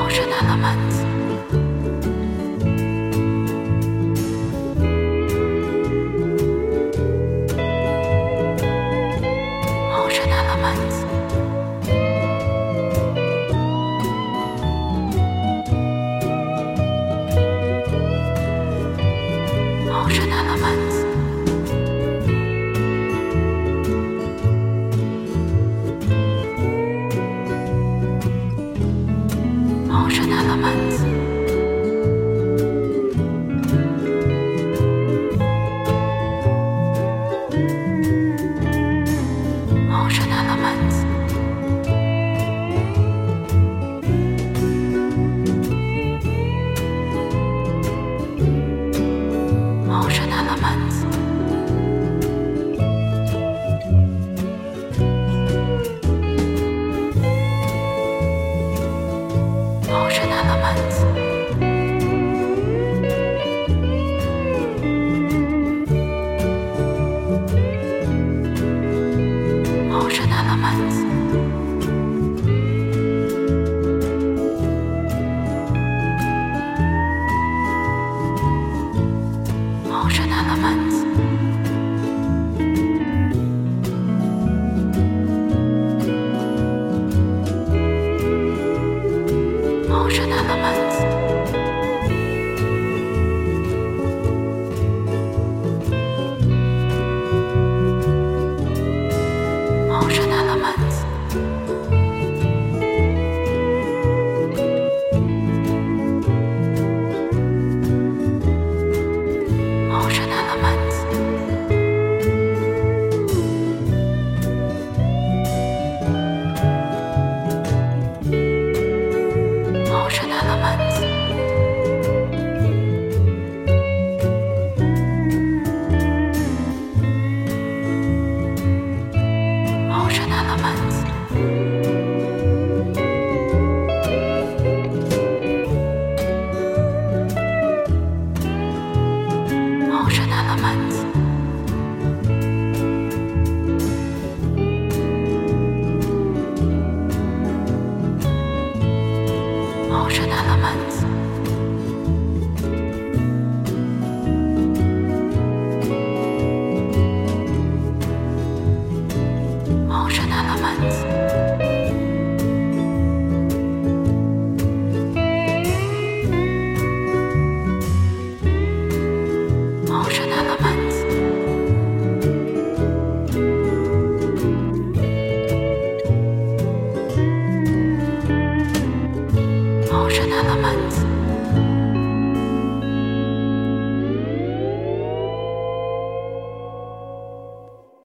Emotional elements. Emotional elements. Emotional elements. Emotional elements. Emotional elements. Emotional elements. Emotional elements. Emotional elements. Emotional elements. Emotional elements. Emotional elements. Emotional elements. Emotional elements. Emotional elements. Emotional elements. Emotional elements. Emotional elements. Emotional elements. Emotional elements.